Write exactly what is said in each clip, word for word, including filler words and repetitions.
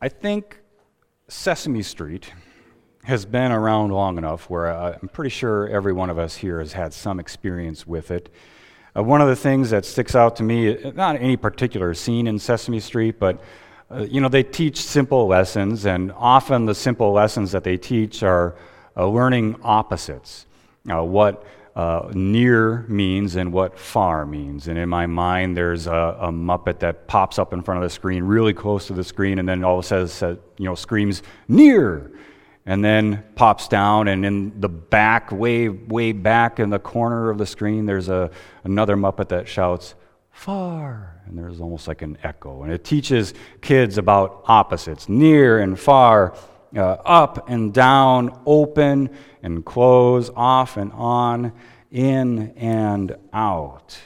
I think Sesame Street has been around long enough where I'm pretty sure every one of us here has had some experience with it. Uh, one of the things that sticks out to me, not any particular scene in Sesame Street, but uh, you know, they teach simple lessons, and often the simple lessons that they teach are uh, learning opposites, uh, what uh, near means and what far means. And in my mind, there's a, a Muppet that pops up in front of the screen, really close to the screen, and then all of a sudden, says, you know, screams near, and then pops down, and in the back, way, way back in the corner of the screen, there's a another Muppet that shouts far, and there's almost like an echo. And it teaches kids about opposites, near and far, uh, up and down, open and close, off and on, in and out.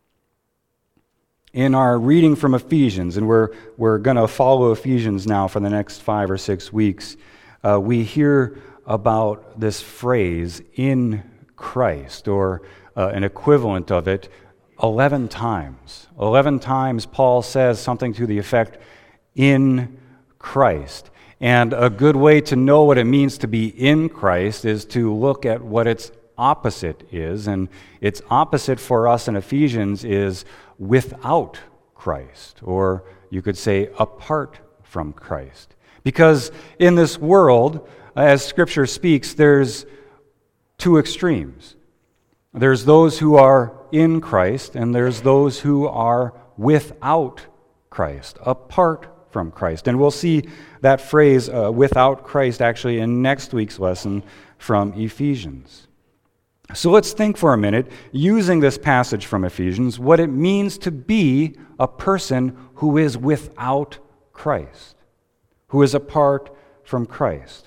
In our reading from Ephesians, and we're we're going to follow Ephesians now for the next five or six weeks, uh, we hear about this phrase, in Christ, or uh, an equivalent of it, eleven times. Eleven times Paul says something to the effect, in Christ. And a good way to know what it means to be in Christ is to look at what its opposite is. And its opposite for us in Ephesians is without Christ, or you could say apart from Christ. Because in this world, as Scripture speaks, there's two extremes. There's those who are in Christ, and there's those who are without Christ, apart from Christ. And we'll see that phrase, uh, without Christ, actually in next week's lesson from Ephesians. So let's think for a minute, using this passage from Ephesians, what it means to be a person who is without Christ, who is apart from Christ.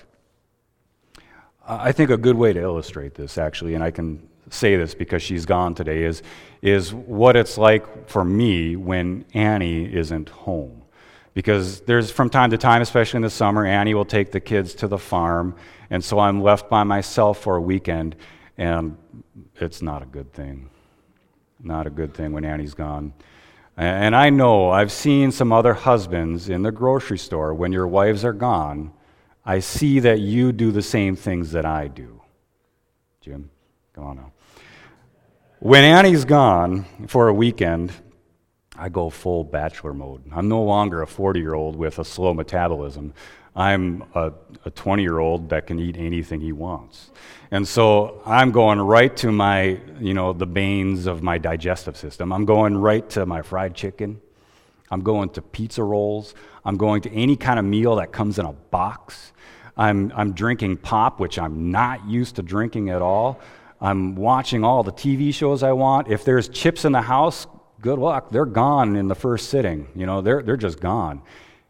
I think a good way to illustrate this, actually, and I can say this because she's gone today, is, is what it's like for me when Annie isn't home. Because there's, from time to time, especially in the summer, Annie will take the kids to the farm, and so I'm left by myself for a weekend, and it's not a good thing. Not a good thing when Annie's gone. And I know, I've seen some other husbands in the grocery store, when your wives are gone, I see that you do the same things that I do. Jim, come on now. When Annie's gone for a weekend, I go full bachelor mode. I'm no longer a forty-year-old with a slow metabolism. I'm a, a twenty-year-old that can eat anything he wants. And so I'm going right to my, you know, the veins of my digestive system. I'm going right to my fried chicken. I'm going to pizza rolls. I'm going to any kind of meal that comes in a box. I'm I'm drinking pop, which I'm not used to drinking at all. I'm watching all the T V shows I want. If there's chips in the house, good luck. They're gone in the first sitting. You know, they're they're just gone.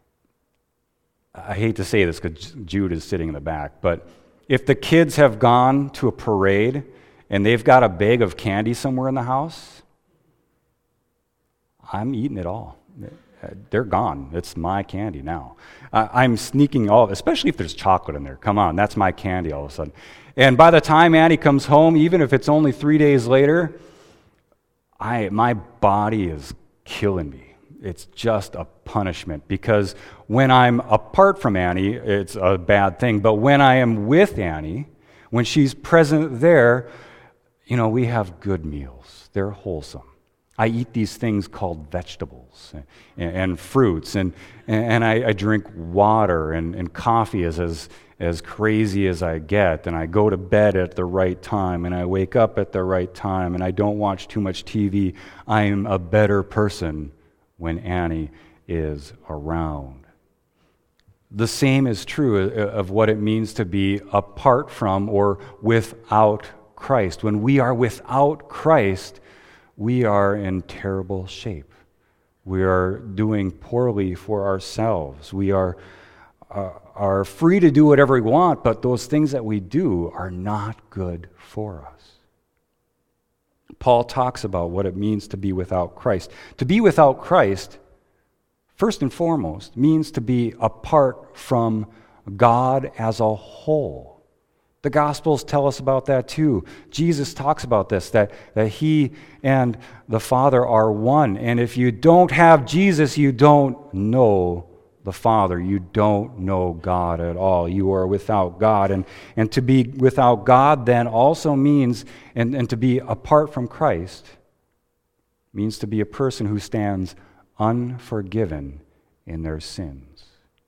I hate to say this because Jude is sitting in the back, but if the kids have gone to a parade and they've got a bag of candy somewhere in the house, I'm eating it all. They're gone. It's my candy now. Uh, I'm sneaking all, especially if there's chocolate in there. Come on, that's my candy all of a sudden. And by the time Annie comes home, even if it's only three days later, I my body is killing me. It's just a punishment, because when I'm apart from Annie, it's a bad thing. But when I am with Annie, when she's present there, you know, we have good meals. They're wholesome. I eat these things called vegetables and, and fruits, and and I, I drink water, and, and coffee is as, as crazy as I get, and I go to bed at the right time, and I wake up at the right time, and I don't watch too much T V. I am a better person when Annie is around. The same is true of what it means to be apart from or without Christ. When we are without Christ, we are in terrible shape. We are doing poorly for ourselves. We are, uh, are free to do whatever we want, but those things that we do are not good for us. Paul talks about what it means to be without Christ. To be without Christ, first and foremost, means to be apart from God as a whole. The Gospels tell us about that too. Jesus talks about this, that, that he and the Father are one. And if you don't have Jesus, you don't know the Father, you don't know God at all. You are without God. And, and to be without God then also means, and, and to be apart from Christ, means to be a person who stands unforgiven in their sins.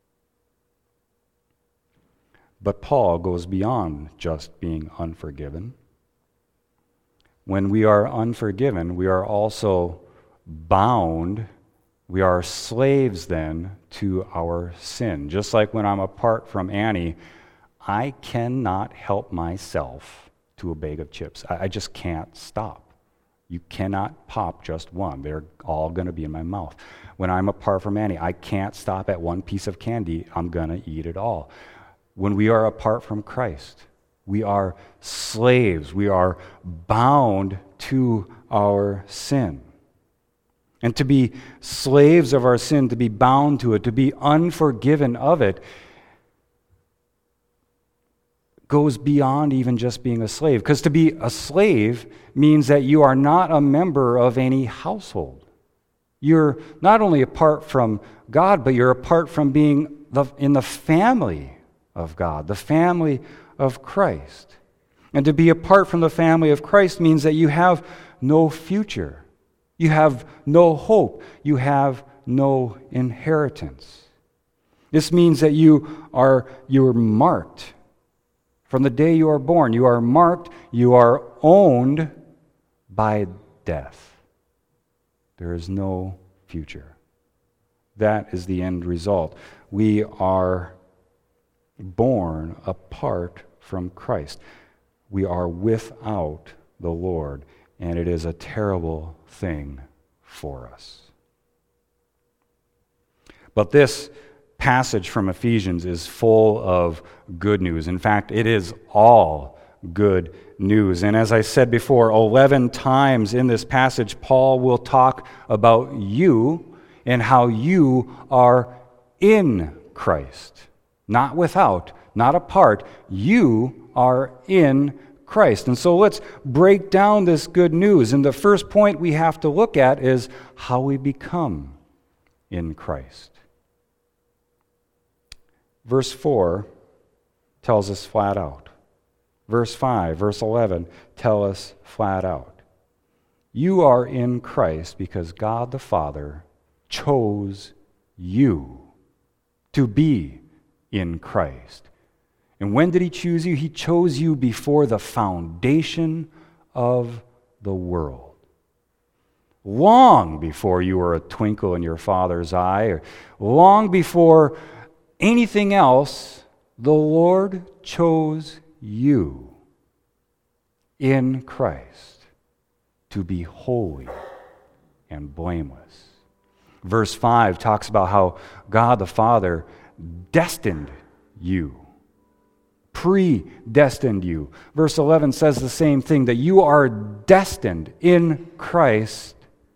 But Paul goes beyond just being unforgiven. When we are unforgiven, we are also bound. We are slaves then to our sin. Just like when I'm apart from Annie, I cannot help myself to a bag of chips. I, I just can't stop. You cannot pop just one. They're all going to be in my mouth. When I'm apart from Annie, I can't stop at one piece of candy. I'm going to eat it all. When we are apart from Christ, we are slaves. We are bound to our sin. And to be slaves of our sin, to be bound to it, to be unforgiven of it, goes beyond even just being a slave. Because to be a slave means that you are not a member of any household. You're not only apart from God, but you're apart from being the, in the family of God, the family of Christ. And to be apart from the family of Christ means that you have no future. You have no hope. You have no inheritance. This means that you are you're marked. From the day you are born, you are marked, you are owned by death. There is no future. That is the end result. We are born apart from Christ. We are without the Lord, and it is a terrible thing for us. But this passage from Ephesians is full of good news. In fact, it is all good news. And as I said before, eleven times in this passage, Paul will talk about you and how you are in Christ. Not without, not apart. You are in Christ. And so let's break down this good news. And the first point we have to look at is how we become in Christ. Verse four tells us flat out. Verse five, verse eleven tell us flat out. You are in Christ because God the Father chose you to be in Christ. And when did he choose you? He chose you before the foundation of the world. Long before you were a twinkle in your Father's eye, or long before anything else, the Lord chose you in Christ to be holy and blameless. Verse five talks about how God the Father destined you, predestined you. Verse eleven says the same thing, that you are destined in Christ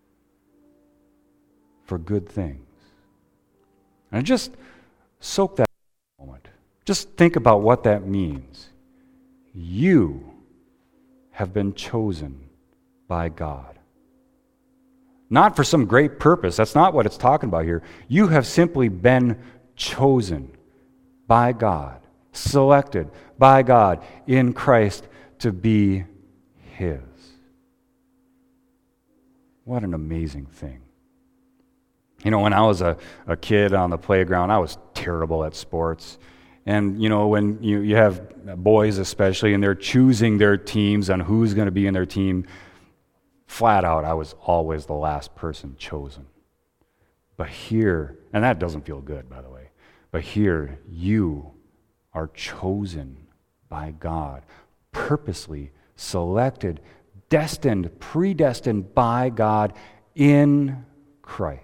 for good things. And just soak that for a moment. Just think about what that means. You have been chosen by God. Not for some great purpose. That's not what it's talking about here. You have simply been chosen by God, selected by God in Christ to be His. What an amazing thing. You know, when I was a, a kid on the playground, I was terrible at sports. And, you know, when you, you have boys especially, and they're choosing their teams on who's going to be in their team, flat out, I was always the last person chosen. But here, and that doesn't feel good, by the way, but here, you are chosen by God, purposely selected, destined, predestined by God in Christ.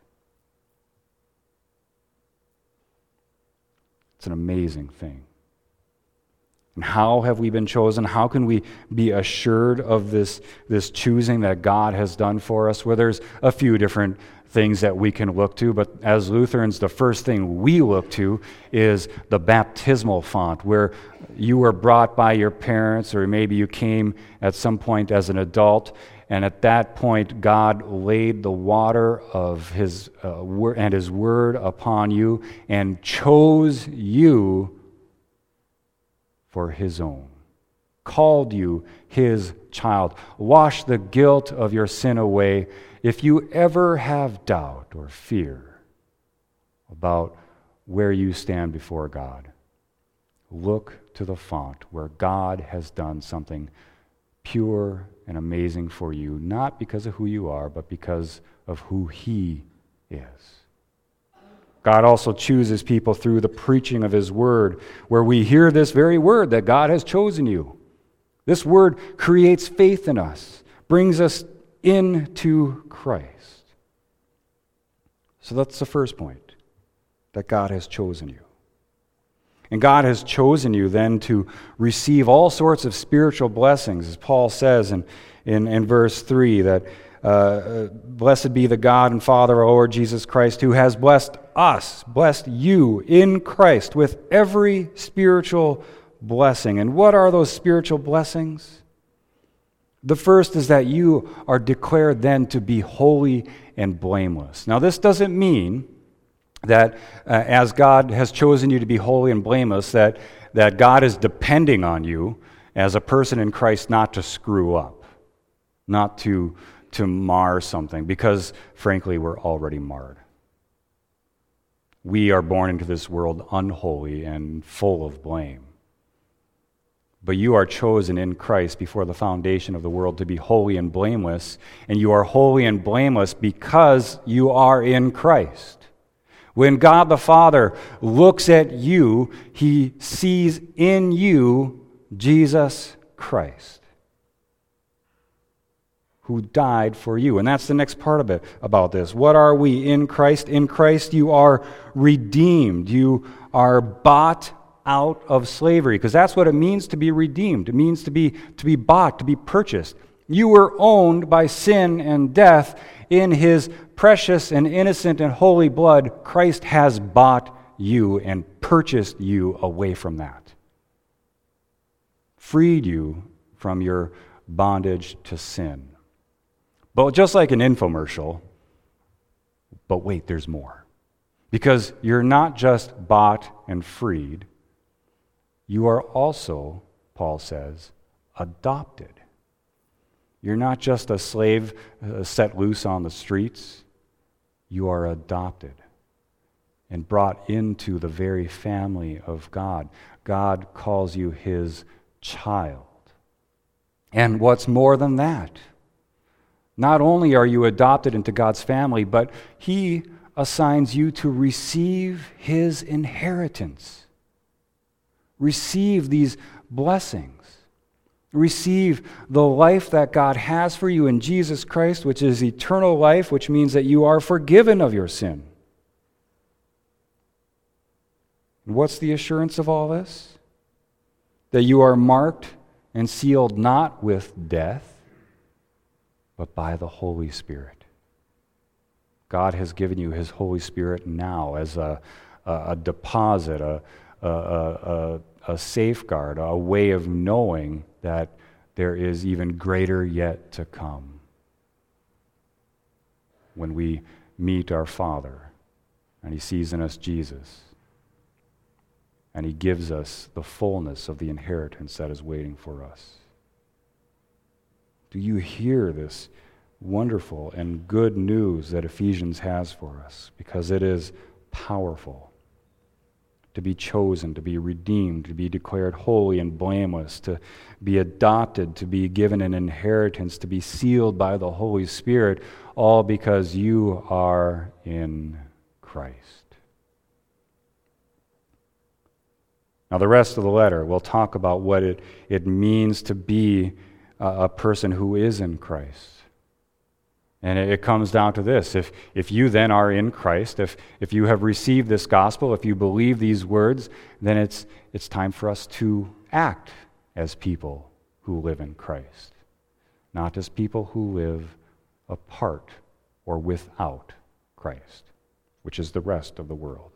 It's an amazing thing. And how have we been chosen? How can we be assured of this, this choosing that God has done for us? Well, there's a few different things that we can look to, but as Lutherans, the first thing we look to is the baptismal font, where you were brought by your parents, or maybe you came at some point as an adult, And at that point, God laid the water of his uh, word and his word upon you and chose you for his own, called you his child, washed the guilt of your sin away. If you ever have doubt or fear about where you stand before God, look to the font where God has done something pure and amazing for you, not because of who you are, but because of who he is. God also chooses people through the preaching of his word, where we hear this very word that God has chosen you. This word creates faith in us, brings us into Christ. So that's the first point, that God has chosen you. And God has chosen you then to receive all sorts of spiritual blessings, as Paul says in, in, in verse three, that uh, blessed be the God and Father of our Lord Jesus Christ, who has blessed us, blessed you in Christ with every spiritual blessing. And what are those spiritual blessings? The first is that you are declared then to be holy and blameless. Now, this doesn't mean that uh, as God has chosen you to be holy and blameless, that, that God is depending on you as a person in Christ not to screw up, not to, to mar something, because, frankly, we're already marred. We are born into this world unholy and full of blame. But you are chosen in Christ before the foundation of the world to be holy and blameless, and you are holy and blameless because you are in Christ. When God the Father looks at you, he sees in you Jesus Christ, who died for you. And that's the next part of it about this. What are we in Christ? In Christ you are redeemed. You are bought out of slavery, because that's what it means to be redeemed. It means to be to be bought, to be purchased. You were owned by sin and death. In his precious and innocent and holy blood, Christ has bought you and purchased you away from that. Freed you from your bondage to sin. But just like an infomercial, but wait, there's more. Because you're not just bought and freed, you are also, Paul says, adopted. You're not just a slave uh, set loose on the streets. You are adopted and brought into the very family of God. God calls you his child. And what's more than that? Not only are you adopted into God's family, but he assigns you to receive his inheritance. Receive these blessings. Receive the life that God has for you in Jesus Christ, which is eternal life, which means that you are forgiven of your sin. And what's the assurance of all this? That you are marked and sealed not with death, but by the Holy Spirit. God has given you his Holy Spirit now as a, a, a deposit, a, a, a, a safeguard, a way of knowing that there is even greater yet to come when we meet our Father and he sees in us Jesus and he gives us the fullness of the inheritance that is waiting for us. Do you hear this wonderful and good news that Ephesians has for us? Because it is powerful. To be chosen, to be redeemed, to be declared holy and blameless, to be adopted, to be given an inheritance, to be sealed by the Holy Spirit, all because you are in Christ. Now, the rest of the letter, we'll talk about what it, it means to be a, a person who is in Christ. And it comes down to this. If, if you then are in Christ, if, if you have received this gospel, if you believe these words, then it's, it's time for us to act as people who live in Christ, not as people who live apart or without Christ, which is the rest of the world.